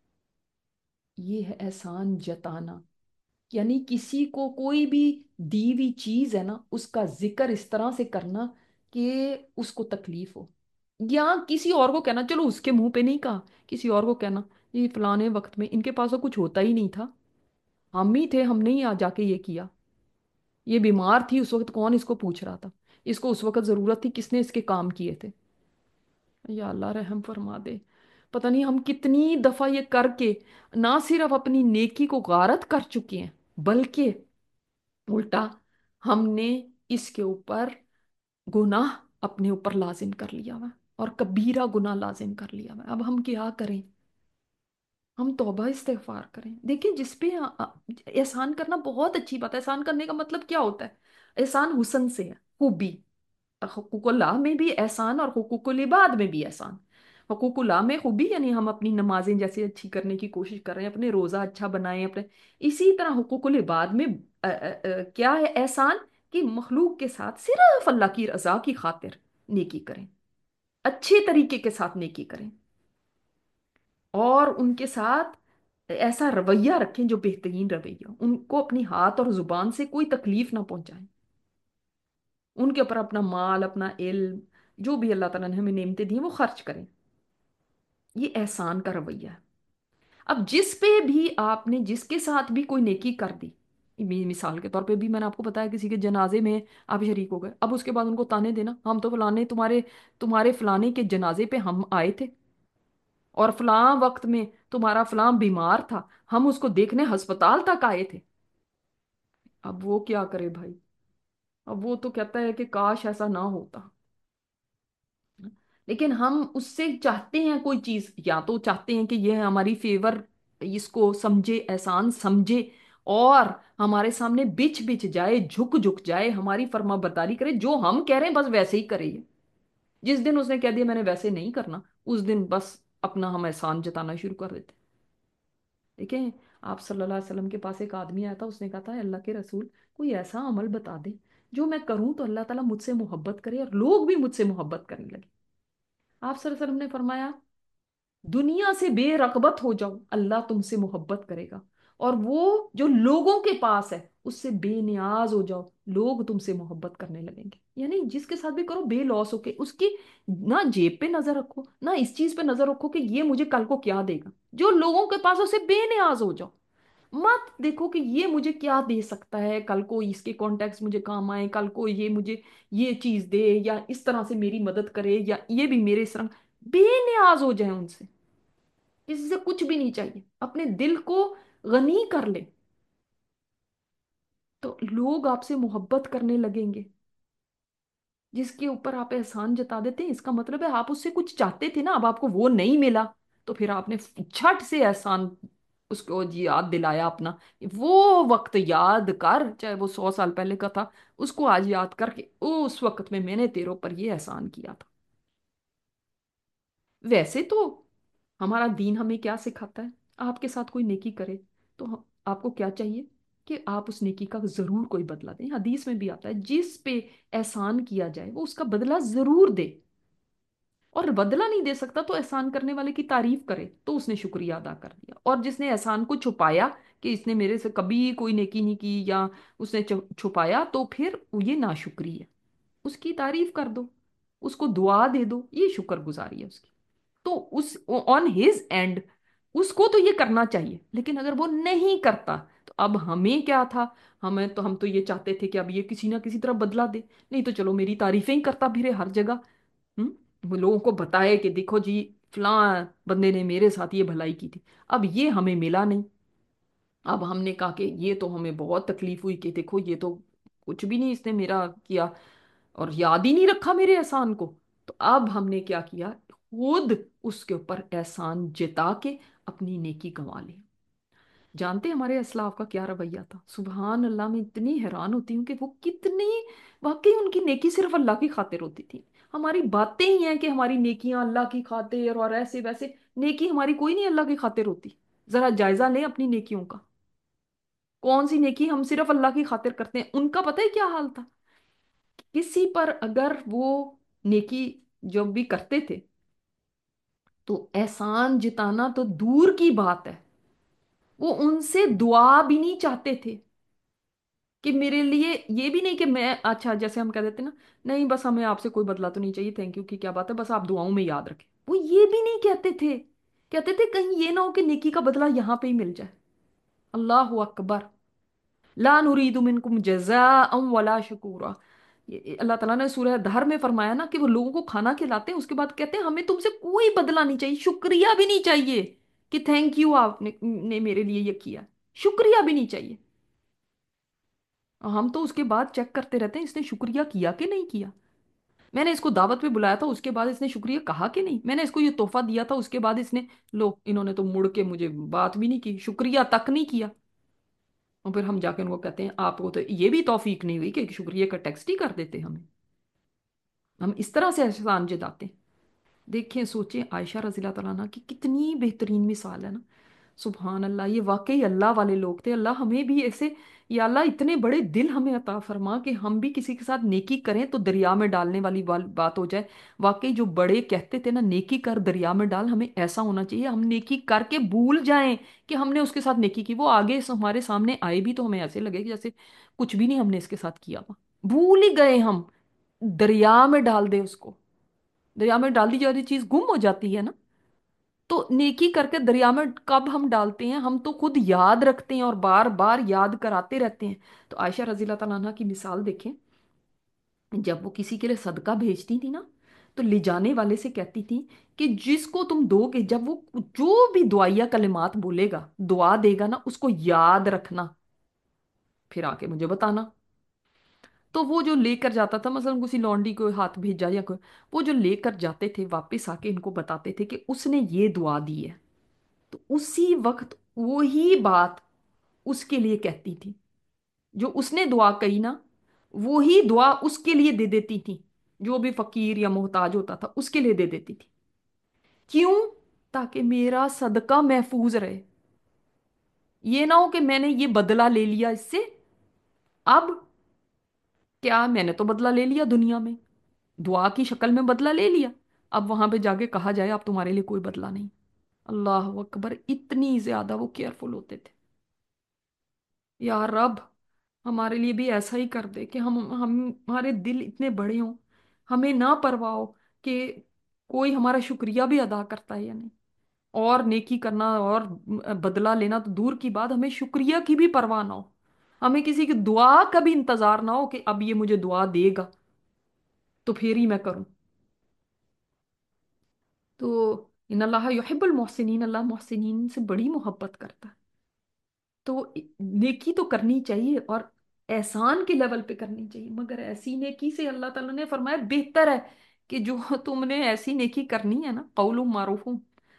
یہ ہے احسان جتانا، یعنی کسی کو کوئی بھی دی ہوئی چیز ہے نا اس کا ذکر اس طرح سے کرنا کہ اس کو تکلیف ہو، یا کسی اور کو کہنا، چلو اس کے منہ پہ نہیں کہا، کسی اور کو کہنا یہ فلانے وقت میں ان کے پاس تو کچھ ہوتا ہی نہیں تھا، ہم ہی تھے، ہم نے ہی آ جا کے یہ کیا، یہ بیمار تھی اس وقت کون اس کو پوچھ رہا تھا، اس کو اس وقت ضرورت تھی کس نے اس کے کام کیے تھے۔ یا اللہ رحم فرما دے۔ پتہ نہیں ہم کتنی دفعہ یہ کر کے نہ صرف اپنی نیکی کو غارت کر چکے ہیں، بلکہ الٹا ہم نے اس کے اوپر گناہ اپنے اوپر لازم کر لیا ہوا ہے، اور کبیرہ گناہ لازم کر لیا ہوا ہے۔ اب ہم کیا کریں؟ ہم توبہ استغفار کریں۔ دیکھیں جس پہ احسان کرنا بہت اچھی بات ہے، احسان کرنے کا مطلب کیا ہوتا ہے؟ احسان حسن سے ہے، خوبی۔ حقوق اللہ میں بھی احسان اور حقوق العباد میں بھی احسان۔ حقوق اللہ میں خوبی یعنی ہم اپنی نمازیں جیسے اچھی کرنے کی کوشش کر رہے ہیں، اپنے روزہ اچھا بنائیں اپنے، اسی طرح حقوق العباد میں کیا ہے احسان؟ کہ مخلوق کے ساتھ صرف اللہ کی رضا کی خاطر نیکی کریں، اچھے طریقے کے ساتھ نیکی کریں، اور ان کے ساتھ ایسا رویہ رکھیں جو بہترین رویہ، ان کو اپنی ہاتھ اور زبان سے کوئی تکلیف نہ پہنچائیں، ان کے اوپر اپنا مال، اپنا علم، جو بھی اللہ تعالیٰ نے ہمیں نعمتیں دی ہیں وہ خرچ کریں۔ یہ احسان کا رویہ ہے۔ اب جس پہ بھی آپ نے جس کے ساتھ بھی کوئی نیکی کر دی، مثال کے طور پہ بھی میں نے آپ کو بتایا کسی کے جنازے میں آپ شریک ہو گئے، اب اس کے بعد ان کو تانے دینا، ہم تو فلانے تمہارے فلانے کے جنازے پہ ہم آئے تھے، اور فلاں وقت میں تمہارا فلاں بیمار تھا، ہم اس کو دیکھنے ہسپتال تک آئے تھے۔ اب وہ کیا کرے بھائی؟ اب وہ تو کہتا ہے کہ کاش ایسا نہ ہوتا۔ لیکن ہم اس سے چاہتے ہیں کوئی چیز، یا تو چاہتے ہیں کہ یہ ہماری فیور، اس کو سمجھے، احسان سمجھے، اور ہمارے سامنے بچ بچ جائے، جھک جھک جائے، ہماری فرما برداری کرے، جو ہم کہہ رہے ہیں بس ویسے ہی کرے یہ۔ جس دن اس نے کہہ دیا میں نے ویسے نہیں کرنا، اس دن بس اپنا ہم احسان جتانا شروع کر دیتے۔ دیکھیں آپ صلی اللہ علیہ وسلم کے پاس ایک آدمی آیا تھا، اس نے کہا تھا اللہ کے رسول کوئی ایسا عمل بتا دے جو میں کروں تو اللہ تعالیٰ مجھ سے محبت کرے اور لوگ بھی مجھ سے محبت کرنے لگے۔ آپ صلی اللہ علیہ وسلم نے فرمایا دنیا سے بے رغبت ہو جاؤ، اللہ تم سے محبت کرے گا، اور وہ جو لوگوں کے پاس ہے اس سے بے نیاز ہو جاؤ، لوگ تم سے محبت کرنے لگیں گے۔ یعنی جس کے ساتھ بھی کرو بے لوس ہو کے، اس کی نہ جیب پہ نظر رکھو نہ اس چیز پہ نظر رکھو کہ یہ مجھے کل کو کیا دے گا، جو لوگوں کے پاس اسے بے نیاز ہو جاؤ، مت دیکھو کہ یہ مجھے کیا دے سکتا ہے، کل کو اس کے کانٹیکٹس مجھے کام آئے، کل کو یہ مجھے یہ چیز دے، یا اس طرح سے میری مدد کرے، یا یہ بھی میرے اس طرح، بے نیاز ہو جائیں ان سے، کسی سے کچھ بھی نہیں چاہیے، اپنے دل کو غنی کر لے، تو لوگ آپ سے محبت کرنے لگیں گے۔ جس کے اوپر آپ احسان جتا دیتے ہیں اس کا مطلب ہے آپ اس سے کچھ چاہتے تھے نا، اب آپ کو وہ نہیں ملا، تو پھر آپ نے جھٹ سے احسان اس کو یاد دلایا اپنا، وہ وقت یاد کر، چاہے وہ 100 سال پہلے کا تھا، اس کو آج یاد کر کے اس وقت میں نے تیروں پر یہ احسان کیا تھا۔ ویسے تو ہمارا دین ہمیں کیا سکھاتا ہے؟ آپ کے ساتھ کوئی نیکی کرے تو آپ کو کیا چاہیے؟ کہ آپ اس نیکی کا ضرور کوئی بدلہ دیں. حدیث میں بھی آتا ہے جس پہ احسان کیا جائے وہ اس کا بدلہ ضرور دے. اور بدلہ نہیں دے سکتا تو احسان کرنے والے کی تعریف کرے تو اس نے شکریہ ادا کر دیا. اور جس نے احسان کو چھپایا کہ اس نے میرے سے کبھی کوئی نیکی نہیں کی یا اس نے چھپایا تو پھر یہ ناشکری ہے. اس کی تعریف کر دو, اس کو دعا دے دو, یہ شکر گزاری ہے اس کی. تو اس آن ہز اینڈ اس کو تو یہ کرنا چاہیے. لیکن اگر وہ نہیں کرتا تو اب ہمیں کیا تھا, ہم تو یہ چاہتے تھے کہ اب یہ کسی نہ کسی طرح بدلا دے. نہیں تو چلو میری تعریفیں ہی کرتا پھرے ہر جگہ. ہم وہ لوگوں کو بتائے کہ دیکھو جی فلاں بندے نے میرے ساتھ یہ بھلائی کی تھی. اب یہ ہمیں ملا نہیں. اب ہم نے کہا کہ یہ تو ہمیں بہت تکلیف ہوئی کہ دیکھو یہ تو کچھ بھی نہیں اس نے میرا کیا اور یاد ہی نہیں رکھا میرے احسان کو. تو اب ہم نے کیا کیا, خود اس کے اوپر احسان جتا کے اپنی نیکی گنوا لی. جانتے ہیں ہمارے اسلاف کا کیا رویہ تھا؟ سبحان اللہ, میں اتنی حیران ہوتی ہوں کہ وہ کتنی واقعی ان کی نیکی صرف اللہ کی خاطر ہوتی تھی. ہماری باتیں ہی ہیں کہ ہماری نیکیاں اللہ کی خاطر اور ایسے ویسے. نیکی ہماری کوئی نہیں اللہ کی خاطر ہوتی. ذرا جائزہ لیں اپنی نیکیوں کا. کون سی نیکی ہم صرف اللہ کی خاطر کرتے ہیں؟ ان کا پتہ ہے کیا حال تھا؟ کسی پر اگر وہ نیکی جو بھی کرتے تھے تو احسان جتانا تو دور کی بات ہے, وہ ان سے دعا بھی نہیں چاہتے تھے کہ میرے لیے. یہ بھی نہیں کہ میں, اچھا جیسے ہم کہہ دیتے نا, نہیں بس ہمیں آپ سے کوئی بدلہ تو نہیں چاہیے, تھینک یو کی کیا بات ہے, بس آپ دعاؤں میں یاد رکھیں. وہ یہ بھی نہیں کہتے تھے. کہتے تھے کہیں یہ نہ ہو کہ نیکی کا بدلہ یہاں پہ ہی مل جائے. اللہ اکبر. لا نرید منکم جزاء ولا شکورا. اللہ تعالیٰ نے سورہ دھر میں فرمایا نا کہ وہ لوگوں کو کھانا کھلاتے ہیں, اس کے بعد کہتے ہیں ہمیں تم سے کوئی بدلہ نہیں چاہیے, شکریہ بھی نہیں چاہیے کہ تھینک یو آپ نے میرے لیے یہ کیا. شکریہ بھی نہیں چاہیے. ہم تو اس کے بعد چیک کرتے رہتے ہیں اس نے شکریہ کیا کہ نہیں کیا. میں نے اس کو دعوت پہ بلایا تھا, اس کے بعد اس نے شکریہ کہا کہ نہیں. میں نے اس کو یہ تحفہ دیا تھا, اس کے بعد اس نے, لو انہوں نے تو مڑ کے مجھے بات بھی نہیں کی, شکریہ تک نہیں کیا. اور پھر ہم جا کے ان کو کہتے ہیں آپ کو تو یہ بھی توفیق نہیں ہوئی کہ شکریہ کا ٹیکسٹ ہی کر دیتے ہمیں. ہم اس طرح سے احسان جتاتے ہیں. دیکھیں سوچیں عائشہ رضی اللہ تعالیٰ عنہ کی کتنی بہترین مثال ہے نا. سبحان اللہ, یہ واقعی اللہ والے لوگ تھے. اللہ ہمیں بھی ایسے, یا اللہ اتنے بڑے دل ہمیں عطا فرما کہ ہم بھی کسی کے ساتھ نیکی کریں تو دریا میں ڈالنے والی بات ہو جائے. واقعی جو بڑے کہتے تھے نا نیکی کر دریا میں ڈال, ہمیں ایسا ہونا چاہیے ہم نیکی کر کے بھول جائیں کہ ہم نے اس کے ساتھ نیکی کی. وہ آگے ہمارے سامنے آئے بھی تو ہمیں ایسے لگے کہ جیسے کچھ بھی نہیں ہم نے اس کے ساتھ کیا ہوا, بھول ہی گئے ہم. دریا میں ڈال دے اس کو, دریا میں ڈال دی جاتی چیز گم ہو جاتی ہے نا. تو نیکی کر کے دریا میں کب ہم ڈالتے ہیں؟ ہم تو خود یاد رکھتے ہیں اور بار بار یاد کراتے رہتے ہیں. تو عائشہ رضی اللہ تعالیٰ عنہ کی مثال دیکھیں, جب وہ کسی کے لیے صدقہ بھیجتی تھی نا تو لے جانے والے سے کہتی تھی کہ جس کو تم دو گے, جب وہ جو بھی دعائیہ کلمات بولے گا, دعا دے گا نا, اس کو یاد رکھنا, پھر آ کے مجھے بتانا. تو وہ جو لے کر جاتا تھا, مثلا کسی لونڈی کو ہاتھ بھیجا یا کوئی, وہ جو لے کر جاتے تھے واپس آ کے ان کو بتاتے تھے کہ اس نے یہ دعا دی ہے. تو اسی وقت وہی بات اس کے لیے کہتی تھی, جو اس نے دعا کہی نا وہی دعا اس کے لیے دے دیتی تھی, جو بھی فقیر یا محتاج ہوتا تھا اس کے لیے دے دیتی تھی. کیوں؟ تاکہ میرا صدقہ محفوظ رہے. یہ نہ ہو کہ میں نے یہ بدلہ لے لیا اس سے, اب کیا میں نے تو بدلہ لے لیا دنیا میں, دعا کی شکل میں بدلہ لے لیا, اب وہاں پہ جا کے کہا جائے اب تمہارے لیے کوئی بدلہ نہیں. اللہ اکبر, اتنی زیادہ وہ کیئرفل ہوتے تھے. یا رب ہمارے لیے بھی ایسا ہی کر دے کہ ہمارے دل اتنے بڑے ہوں, ہمیں نہ پرواہ ہو کہ کوئی ہمارا شکریہ بھی ادا کرتا ہے یا نہیں. اور نیکی کرنا اور بدلہ لینا تو دور کی بات, ہمیں شکریہ کی بھی پرواہ نہ ہو. ہمیں کسی کی دعا کا بھی انتظار نہ ہو کہ اب یہ مجھے دعا دے گا تو پھر ہی میں کروں. تو ان اللہ یحب المحسنین, اللہ محسنین سے بڑی محبت کرتا ہے. تو نیکی تو کرنی چاہیے اور احسان کے لیول پہ کرنی چاہیے, مگر ایسی نیکی سے اللہ تعالیٰ نے فرمایا بہتر ہے کہ جو تم نے ایسی نیکی کرنی ہے نا, قول معروف,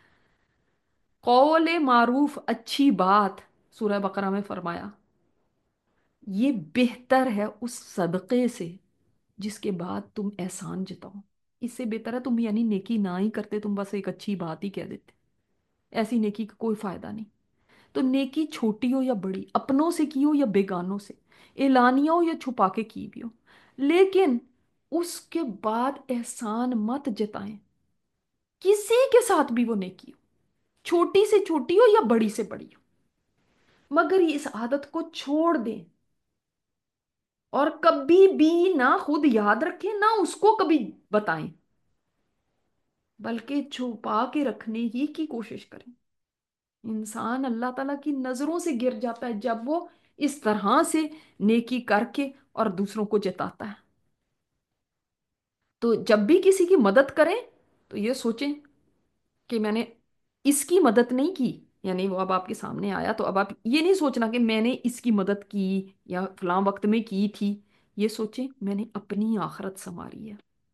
قول معروف اچھی بات, سورہ بقرہ میں فرمایا یہ بہتر ہے اس صدقے سے جس کے بعد تم احسان جتاؤ. اس سے بہتر ہے تم یعنی نیکی نہ ہی کرتے, تم بس ایک اچھی بات ہی کہہ دیتے. ایسی نیکی کا کوئی فائدہ نہیں. تو نیکی چھوٹی ہو یا بڑی، اپنوں سے کی ہو یا بیگانوں سے، اعلانیہ ہو یا چھپا کے کی بھی ہو، لیکن اس کے بعد احسان مت جتائیں، کسی کے ساتھ بھی وہ نیکی ہو، چھوٹی سے چھوٹی ہو یا بڑی سے بڑی ہو، مگر اس عادت کو چھوڑ دیں، اور کبھی بھی نہ خود یاد رکھیں نہ اس کو کبھی بتائیں، بلکہ چھپا کے رکھنے ہی کی کوشش کریں۔ انسان اللہ تعالیٰ کی نظروں سے گر جاتا ہے جب وہ اس طرح سے نیکی کر کے اور دوسروں کو جتاتا ہے۔ تو جب بھی کسی کی مدد کریں تو یہ سوچیں کہ میں نے اس کی مدد نہیں کی، یعنی وہ اب آپ کے سامنے آیا تو اب آپ یہ نہیں سوچنا کہ میں نے اس کی مدد کی یا فلاں وقت میں کی تھی، یہ سوچیں میں نے اپنی آخرت سنواری ہے،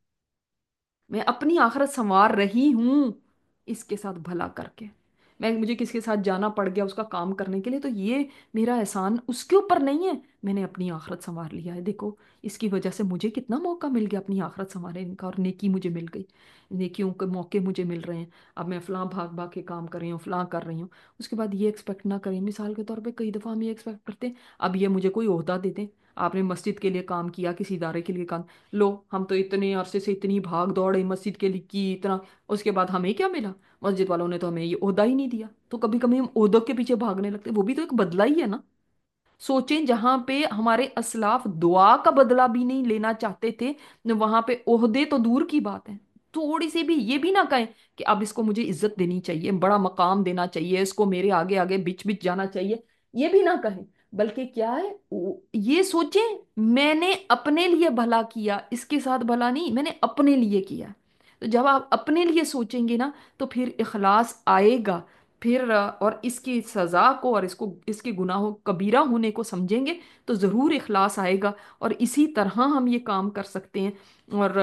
میں اپنی آخرت سنوار رہی ہوں اس کے ساتھ بھلا کر کے۔ مجھے کس کے ساتھ جانا پڑ گیا اس کا کام کرنے کے لیے تو یہ میرا احسان اس کے اوپر نہیں ہے، میں نے اپنی آخرت سنوار لیا ہے، دیکھو اس کی وجہ سے مجھے کتنا موقع مل گیا اپنی آخرت سنوارنے کا، اور نیکی مجھے مل گئی، نیکیوں کے موقع مجھے مل رہے ہیں، اب میں فلاں بھاگ بھاگ کے کام کر رہی ہوں، فلاں کر رہی ہوں۔ اس کے بعد یہ ایکسپیکٹ نہ کریں، مثال کے طور پہ کئی دفعہ ہم یہ ایکسپیکٹ کرتے ہیں اب یہ مجھے کوئی عہدہ دے دیں، آپ نے مسجد کے لیے کام کیا، کسی ادارے کے لیے کام، لو ہم تو اتنے عرصے سے اتنی بھاگ دوڑ مسجد کے لیے کی اتنا، اس کے بعد ہمیں کیا ملا؟ مسجد والوں نے تو ہمیں یہ عہدہ ہی نہیں دیا۔ تو کبھی کبھی ہم عہدوں کے پیچھے بھاگنے لگتے ہیں، وہ بھی تو ایک بدلہ ہی ہے نا۔ سوچیں جہاں پہ ہمارے اسلاف دعا کا بدلہ بھی نہیں لینا چاہتے تھے، وہاں پہ عہدے تو دور کی بات ہے۔ تھوڑی سی بھی یہ بھی نہ کہیں کہ اب اس کو مجھے عزت دینی چاہیے، بڑا مقام دینا چاہیے، اس کو میرے آگے آگے بچ بچ جانا چاہیے، یہ بھی نہ کہیں، بلکہ کیا ہے یہ سوچیں میں نے اپنے لیے بھلا کیا، اس کے ساتھ بھلا نہیں، میں نے اپنے لیے کیا۔ تو جب آپ اپنے لیے سوچیں گے نا تو پھر اخلاص آئے گا، پھر اور اس کی سزا کو اور اس کے گناہوں کبیرہ ہونے کو سمجھیں گے تو ضرور اخلاص آئے گا، اور اسی طرح ہم یہ کام کر سکتے ہیں، اور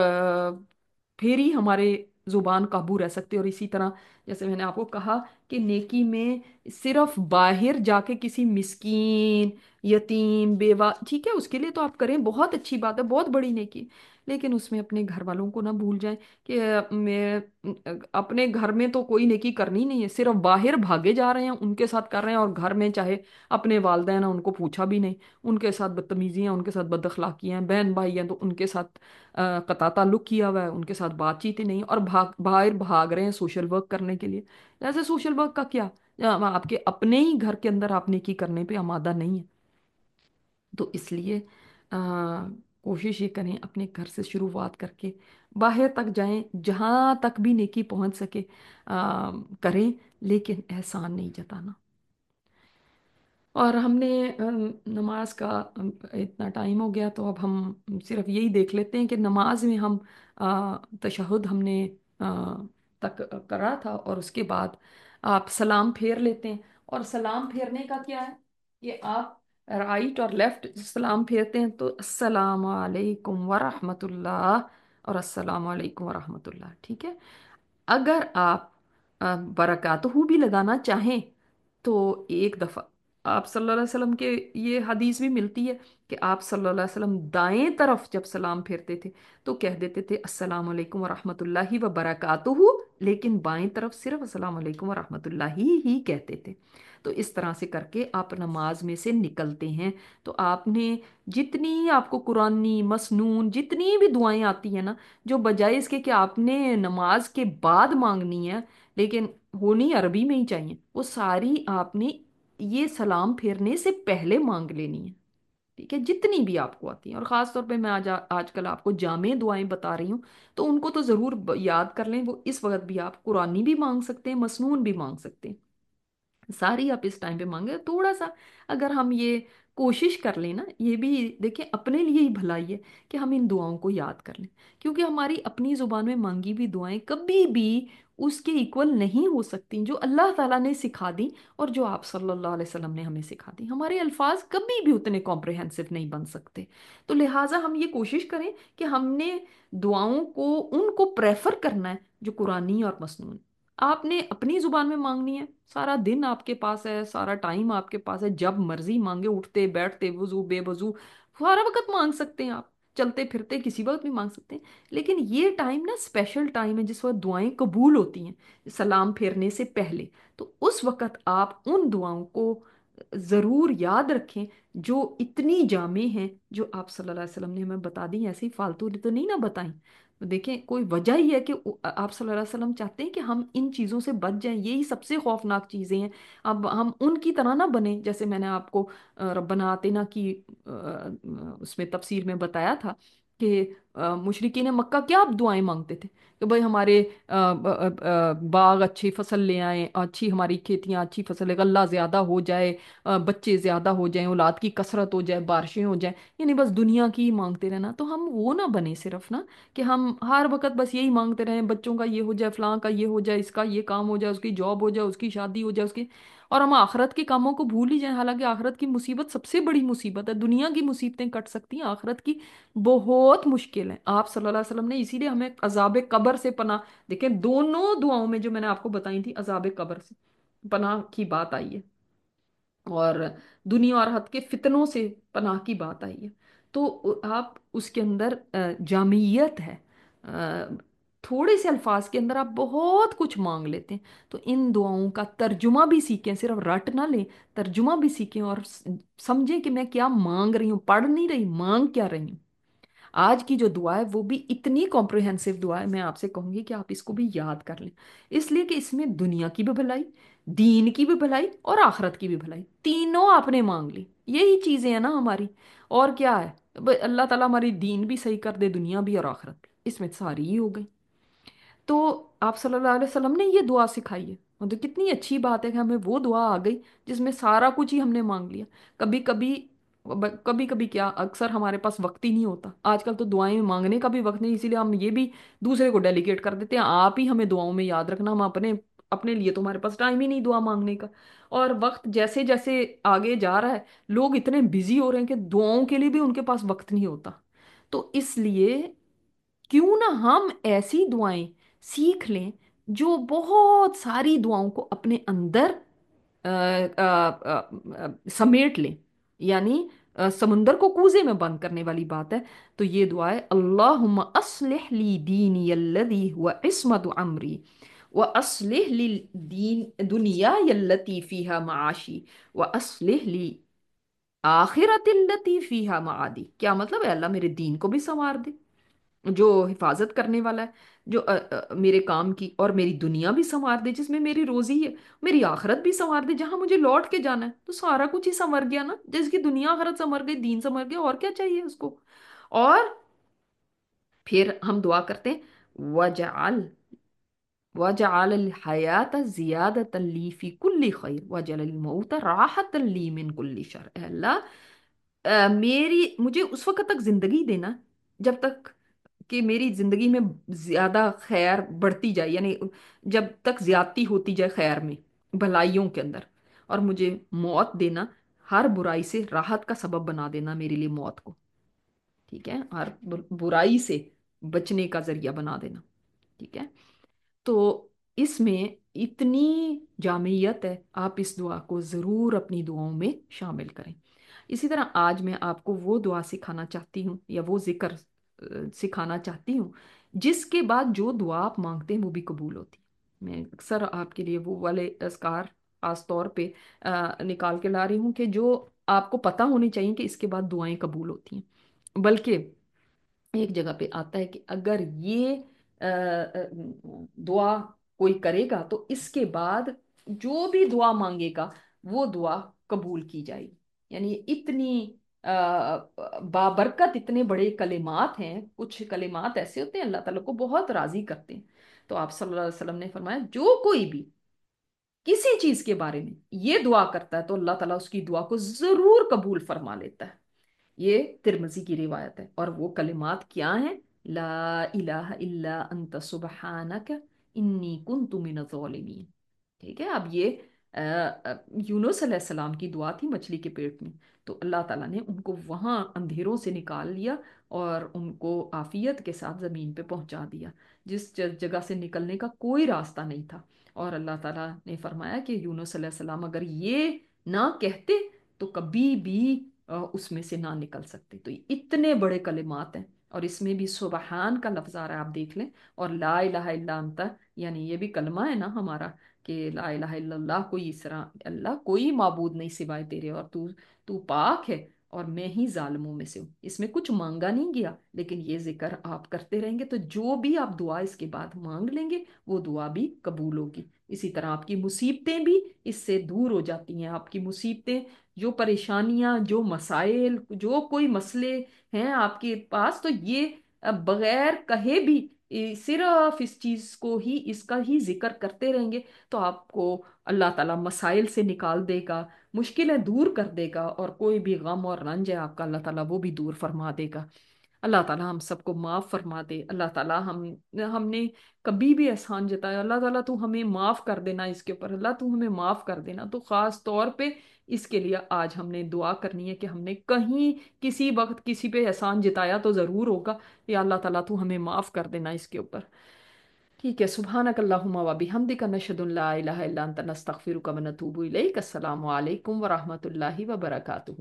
پھر ہی ہمارے زبان قابو رہ سکتے ہیں۔ اور اسی طرح جیسے میں نے آپ کو کہا کہ نیکی میں صرف باہر جا کے کسی مسکین، یتیم، بیوہ، ٹھیک ہے اس کے لیے تو آپ کریں، بہت اچھی بات ہے، بہت بڑی نیکی، لیکن اس میں اپنے گھر والوں کو نہ بھول جائیں کہ میں اپنے گھر میں تو کوئی نیکی کرنی نہیں ہے، صرف باہر بھاگے جا رہے ہیں ان کے ساتھ کر رہے ہیں، اور گھر میں چاہے اپنے والدین ہیں ان کو پوچھا بھی نہیں، ان کے ساتھ بدتمیزیاں، ان کے ساتھ بد اخلاقیاں ہیں، بہن بھائی ہیں تو ان کے ساتھ قطع تعلق کیا ہوا ہے، ان کے ساتھ بات چیت ہی نہیں، اور باہر بھاگ رہے ہیں سوشل ورک کرنے کے لیے۔ جیسے سوشل ورک کا کیا، آپ کے اپنے ہی گھر کے اندر آپ نیکی کرنے پہ آمادہ نہیں ہے۔ تو اس لیے کوشش یہ کریں اپنے گھر سے شروعات کر کے باہر تک جائیں، جہاں تک بھی نیکی پہنچ سکے کریں، لیکن احسان نہیں جتانا۔ اور ہم نے نماز کا اتنا ٹائم ہو گیا تو اب ہم صرف یہی دیکھ لیتے ہیں کہ نماز میں ہم تشہد ہم نے تک کرا تھا، اور اس کے بعد آپ سلام پھیر لیتے ہیں، اور سلام پھیرنے کا کیا ہے کہ آپ رائٹ اور لیفٹ سلام پھیرتے ہیں تو السلام علیکم ورحمۃ اللہ اور السلام علیکم ورحمۃ اللہ، ٹھیک ہے۔ اگر آپ برکاتہ بھی لگانا چاہیں تو ایک دفعہ آپ صلی اللہ علیہ وسلم کے یہ حدیث بھی ملتی ہے کہ آپ صلی اللہ علیہ وسلم دائیں طرف جب سلام پھیرتے تھے تو کہہ دیتے تھے السلام علیکم ورحمۃ اللہ وبرکاتہ، لیکن بائیں طرف صرف السلام علیکم ورحمۃ اللہ ہی کہتے تھے۔ تو اس طرح سے کر کے آپ نماز میں سے نکلتے ہیں، تو آپ نے جتنی آپ کو قرآنی مسنون جتنی بھی دعائیں آتی ہیں نا، جو بجائے اس کے کہ آپ نے نماز کے بعد مانگنی ہے لیکن ہونی عربی میں ہی چاہیے، وہ ساری آپ نے یہ سلام پھیرنے سے پہلے مانگ لینی ہے، ٹھیک ہے، جتنی بھی آپ کو آتی ہیں۔ اور خاص طور پہ میں آج کل آپ کو جامع دعائیں بتا رہی ہوں تو ان کو تو ضرور یاد کر لیں، وہ اس وقت بھی آپ قرآنی بھی مانگ سکتے ہیں، مسنون بھی مانگ سکتے ہیں، ساری آپ اس ٹائم پہ مانگے۔ تھوڑا سا اگر ہم یہ کوشش کر لیں نا، یہ بھی دیکھیں اپنے لیے ہی بھلائی ہے کہ ہم ان دعاؤں کو یاد کر لیں، کیونکہ ہماری اپنی زبان میں مانگی بھی دعائیں کبھی بھی اس کے ایکول نہیں ہو سکتی جو اللہ تعالیٰ نے سکھا دی اور جو آپ صلی اللہ علیہ وسلم نے ہمیں سکھا دی۔ ہمارے الفاظ کبھی بھی اتنے کمپریہنسو نہیں بن سکتے، تو لہٰذا ہم یہ کوشش کریں کہ ہم نے دعاؤں کو ان کو پریفر کرنا ہے جو قرآنی اور مسنون۔ آپ نے اپنی زبان میں مانگنی ہے، سارا دن آپ کے پاس ہے، سارا ٹائم آپ کے پاس ہے، جب مرضی مانگے، اٹھتے بیٹھتے، وضو بے وضو، سارا وقت مانگ سکتے ہیں آپ۔ चलते फिरते किसी वक्त भी मांग सकते हैं। लेकिन ये टाइम ना स्पेशल टाइम है जिस वक्त दुआएं कबूल होती हैं, सलाम फेरने से पहले। तो उस वक्त आप उन दुआओं को ज़रूर याद रखें जो इतनी जामे हैं, जो आप सल्लल्लाहु अलैहि वसल्लम ने हमें बता दी। ऐसे ही फालतू तो नहीं ना बताई। तो देखें, कोई वजह ही है कि आप सल्लल्लाहु अलैहि वसल्लम चाहते हैं कि हम इन चीज़ों से बच जाएं। यही सबसे खौफनाक चीज़ें हैं। अब हम उनकी तरह ना बने, जैसे मैंने आपको रब्बना आतिना की उसमें तफसीर में बताया था कि मुशरिकीन मक्का क्या दुआएं मांगते थे कि भाई हमारे बाग अच्छी फसल ले आए, अच्छी हमारी खेतियां अच्छी फसल, गल्ला ज्यादा हो जाए, बच्चे ज्यादा हो जाएं, औलाद की कसरत हो जाए, बारिशें हो जाए। यानी बस दुनिया की ही मांगते रहना। तो हम वो ना बने सिर्फ ना, कि हम हर वक्त बस यही मांगते रहें, बच्चों का ये हो जाए, फलां का ये हो जाए, इसका ये काम हो जाए, उसकी जॉब हो जाए, उसकी शादी हो जाए, उसकी, और हम आखिरत के कामों को भूल ही जाएं। हालांकि आखिरत की मुसीबत सबसे बड़ी मुसीबत है। दुनिया की मुसीबतें कट सकती हैं, आखिरत की बहुत मुश्किल है। आप सल्लल्लाहु अलैहि वसल्लम ने इसीलिए हमें अजाब कब्र से पनाह, देखें दोनों दुआओं में जो मैंने आपको बताई थी, अजाब कब्र से पनाह की बात आई है, और दुनिया और हद के फितनों से पनाह की बात आई है। तो आप उसके अंदर जामियत है। अ, थोड़े से अल्फाज के अंदर आप बहुत कुछ मांग लेते हैं। तो इन दुआओं का तर्जुमा भी सीखें, सिर्फ रट ना लें, तर्जुमा भी सीखें और समझें कि मैं क्या मांग रही हूँ, पढ़ नहीं रही, मांग क्या रही हूँ। आज की जो दुआ है वो भी इतनी कॉम्प्रिहेंसिव दुआ है, मैं आपसे कहूंगी कि आप इसको भी याद कर लें। इसलिए कि इसमें दुनिया की भी भलाई, दीन की भी भलाई और आखिरत की भी भलाई, तीनों आपने मांग ली। यही चीजें हैं ना हमारी, और क्या है। अल्लाह ताला हमारी दीन भी सही कर दे, दुनिया भी और आखिरत भी, इसमें सारी ही हो गई। तो आप सल्लल्लाहु अलैहि वसल्लम ने ये दुआ सिखाई है, और तो कितनी अच्छी बात है कि हमें वो दुआ आ गई जिसमें सारा कुछ ही हमने मांग लिया। कभी कभी, कभी कभी क्या, अक्सर हमारे पास वक्त ही नहीं होता। आजकल तो दुआएं मांगने का भी वक्त नहीं, इसीलिए हम ये भी दूसरे को डेलीगेट कर देते हैं, आप ही हमें दुआओं में याद रखना, हम अपने अपने लिए तो हमारे पास टाइम ही नहीं दुआ मांगने का। और वक्त जैसे जैसे आगे जा रहा है, लोग इतने बिजी हो रहे हैं कि दुआओं के लिए भी उनके पास वक्त नहीं होता। तो इसलिए क्यों ना हम ऐसी दुआएं सीख लें जो बहुत सारी दुआओं को अपने अंदर समेट लें। यानी समुंदर को कूजे में बंद करने वाली बात है। तो ये दुआ है, अल्लाहुम्मा अस्लिह ली दीनी यल्लदी हुवा इस्मतु अमरी, व अस्लिह ली दीन दुनिया यल्लती फीहा माशी, व अस्लिह ली आखिरतिल्लती फीहा मादी। क्या मतलब है? अल्लाह मेरे दीन को भी संवार दे, जो हिफाजत करने वाला है, जो मेरे काम की, और मेरी दुनिया भी संवार दे जिसमें मेरी रोजी है, मेरी आखिरत भी संवार दे जहां मुझे लौट के जाना है। तो सारा कुछ ही संवर गया ना, जिसकी दुनिया आखिरत संवर गई, दीन संवर गया, और क्या चाहिए उसको। और फिर हम दुआ करते हैं, वजअल वजअल अल हयात जियादतन ली फी कुल्ली खैर वजअल अल मौत राहतन ली मिन कुल्ली शर। ऐ अल्लाह, मेरी मुझे उस वक्त तक जिंदगी देना जब तक कि मेरी जिंदगी में ज्यादा खैर बढ़ती जाए, यानी जब तक ज्यादती होती जाए खैर में, भलाइयों के अंदर। और मुझे मौत देना, हर बुराई से राहत का सबब बना देना मेरे लिए मौत को। ठीक है, हर बुराई से बचने का जरिया बना देना। ठीक है। तो इसमें इतनी जामियत है, आप इस दुआ को ज़रूर अपनी दुआओं में शामिल करें। इसी तरह आज मैं आपको वो दुआ सिखाना चाहती हूँ, या वो जिक्र सिखाना चाहती हूँ जिसके बाद जो दुआ आप मांगते हैं वो भी कबूल होती है। मैं अक्सर आपके लिए वो वाले अस्कार खास तौर पे निकाल के ला रही हूँ कि जो आपको पता होनी चाहिए कि इसके बाद दुआएं कबूल होती हैं। बल्कि एक जगह पे आता है कि अगर ये दुआ कोई करेगा तो इसके बाद जो भी दुआ मांगेगा वो दुआ कबूल की जाएगी। यानी इतनी बाबरकत, इतने बड़े कलिमात हैं। कुछ कलिमात ऐसे होते हैं अल्लाह ताला को बहुत राजी करते हैं। तो आप सल्लल्लाहु अलैहि वसल्लम ने फरमाया, जो कोई भी किसी चीज के बारे में ये दुआ करता है तो अल्लाह ताला उसकी दुआ को जरूर कबूल फरमा लेता है। ये तिरमिजी की रिवायत है। और वो कलिमात क्या हैं? ला इलाहा इल्ला अंत सुबहानक इन्नी कुन्तु मिनज़ ज़ालिमीन। ठीक है। अब ये यूनुस अलैहिस्सलाम की दुआ थी मछली के पेट में। तो अल्लाह ताला ने उनको वहां अंधेरों से निकाल लिया और उनको आफियत के साथ ज़मीन पे पहुंचा दिया, जिस जगह से निकलने का कोई रास्ता नहीं था। और अल्लाह ताला ने फरमाया कि यूनुस अलैहिस्सलाम अगर ये ना कहते तो कभी भी اس میں سے نہ نکل سکتے. تو یہ اتنے بڑے کلمات ہیں، اور اس میں بھی سبحان کا لفظ آ رہا ہے، آپ دیکھ لیں. اور لا الہ الا انت، یعنی یہ بھی کلمہ ہے نا ہمارا، کہ لا الہ الا اللہ، کوئی اس طرح اللہ کوئی معبود نہیں سوائے تیرے، اور تو پاک ہے اور میں ہی ظالموں میں سے ہوں. اس میں کچھ مانگا نہیں گیا، لیکن یہ ذکر آپ کرتے رہیں گے تو جو بھی آپ دعا اس کے بعد مانگ لیں گے وہ دعا بھی قبول ہوگی. اسی طرح آپ کی مصیبتیں بھی اس سے دور ہو جاتی ہیں. آپ کی مصیبتیں، جو پریشانیاں، جو مسائل، جو کوئی مسئلے ہیں آپ کے پاس، تو یہ بغیر کہے بھی صرف اس چیز کو ہی، اس کا ہی ذکر کرتے رہیں گے تو آپ کو اللہ تعالیٰ مسائل سے نکال دے گا، مشکلیں دور کر دے گا، اور کوئی بھی غم اور رنج ہے آپ کا، اللہ تعالیٰ وہ بھی دور فرما دے گا. اللہ تعالیٰ ہم سب کو معاف فرما دے. اللہ تعالیٰ ہم نے کبھی بھی احسان جتایا، اللہ تعالیٰ تو ہمیں معاف کر دینا اس کے اوپر، اللہ تو ہمیں معاف کر دینا. تو خاص طور پہ اس کے لیے آج ہم نے دعا کرنی ہے کہ ہم نے کہیں کسی وقت کسی پہ احسان جتایا تو ضرور ہوگا. یا اللہ تعالیٰ تو ہمیں معاف کر دینا اس کے اوپر. ٹھیک ہے. سبحانک اللہم و بحمدک، نشہد ان لا الہ الا انت، نستغفرک و نتوب الیک. السلام علیکم ورحمۃ اللہ وبرکاتہ.